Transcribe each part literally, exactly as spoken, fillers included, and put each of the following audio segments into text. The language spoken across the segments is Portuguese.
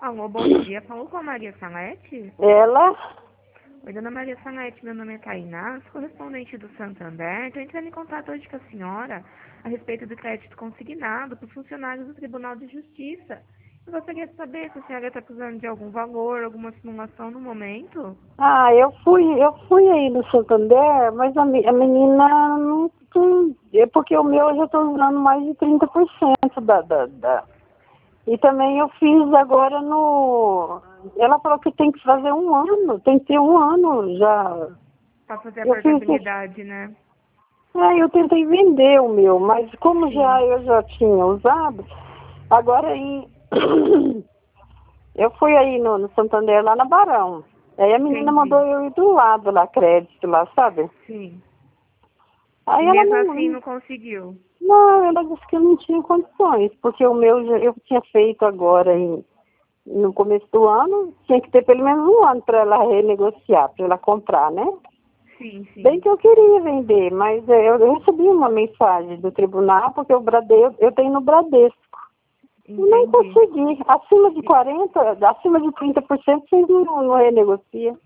Alô, bom dia. Falou com a Maria Salete? Ela? Oi, dona Maria Salete, meu nome é Tainá, sou correspondente do Santander. Estou entrando em contato hoje com a senhora a respeito do crédito consignado por funcionários do Tribunal de Justiça. Eu gostaria de saber se a senhora está precisando de algum valor, alguma simulação no momento. Ah, eu fui, eu fui aí no Santander, mas a, me- a menina não, não- é porque o meu eu já estou usando mais de trinta por cento da, da, da. E também eu fiz agora no. Ela falou que tem que fazer um ano, tem que ter um ano já. Para fazer a Eu fiz. portabilidade, né? É, eu tentei vender o meu, mas como Sim. já eu já tinha usado, agora aí. Eu fui aí no, no Santander, lá na Barão. Aí a menina Entendi. mandou eu ir do lado lá, crédito lá, sabe? Sim. Aí E ela mesmo assim não, não conseguiu. não, ela disse que eu não tinha condições, porque o meu já- eu tinha feito agora em, no começo do ano, tinha que ter pelo menos um ano para ela renegociar, para ela comprar, né? Sim, Bem sim. que eu queria vender, mas eh, eu, eu recebi uma mensagem do tribunal, porque o Bradesco, eu tenho no Bradesco. E não Entendi. consegui. Acima de quarenta por cento, acima de trinta por cento, vocês não, não renegociam,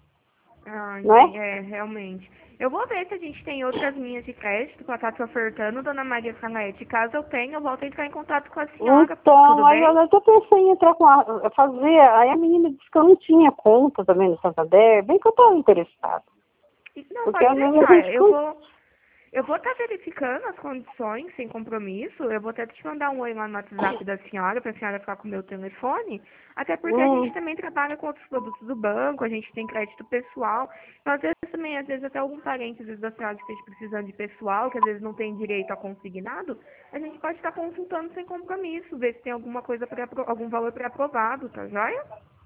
Ah, não é? entendi. É, realmente. Eu vou ver se a gente tem outras linhas de crédito que ela está te ofertando, dona Maria Salete. Caso eu tenha, eu volto a entrar em contato com a senhora. Tudo Então, aí bem? eu até pensei em entrar com a, fazer, aí a menina disse que eu não tinha conta também no Santander, bem que eu estava interessada. E- Não, Porque pode a minha deixar. gente, Eu vou eu vou estar verificando as condições sem compromisso. Eu vou até te mandar um oi lá no WhatsApp da senhora, para a senhora ficar com o meu telefone. Até porque a gente hum, também trabalha com outros produtos do banco, a gente tem crédito pessoal. Então, às vezes também, às vezes até algum parente, às vezes da senhora que esteja precisando de pessoal, que às vezes não tem direito a consignado, a gente pode estar consultando sem compromisso, ver se tem alguma coisa, pré algum valor pré-aprovado, tá joia?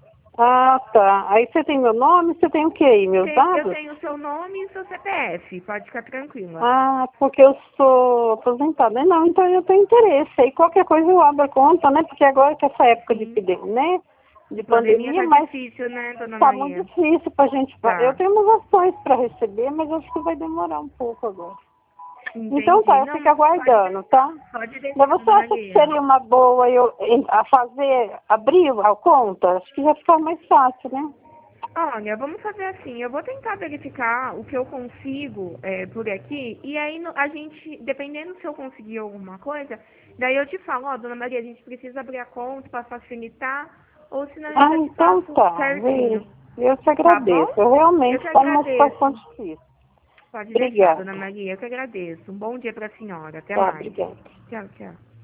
ah, tá. Aí você tem meu nome, você tem o quê aí, meus Tem- Eu dados? tenho o seu nome e o seu C P F, pode ficar tranquila. Ah, porque eu sou aposentada. Não, então eu tenho interesse. Aí qualquer coisa eu abro a conta, né? Porque agora que essa época de, Sim. epidemia, né? De De pandemia pandemia, tá mas difícil, né, dona tá muito Maria? difícil pra gente. Eu Tá. tenho umas ações para receber, mas acho que vai demorar um pouco agora. Então tá, Entendi. eu Não, fico mas pode aguardando, tá? deixar. Pode Mas deixar, você dona acha que Maria. seria uma boa eu em- a fazer, abrir a conta? Acho que já fica mais fácil, né? Olha, vamos fazer assim. Eu vou tentar verificar o que eu consigo é, por aqui. E aí no- a gente, dependendo se eu conseguir alguma coisa, daí eu te falo, ó, dona Maria, a gente precisa abrir a conta para facilitar. Ou senão eu Ah, já te então passo tá. Vê. certinho. Eu te Tá agradeço. bom? Eu Eu realmente que estou numa situação agradeço. difícil. Pode deixar, dona Obrigada. Maria. Eu que agradeço. Um bom dia para a senhora. Até Tá, mais. obrigada. Tchau, tchau.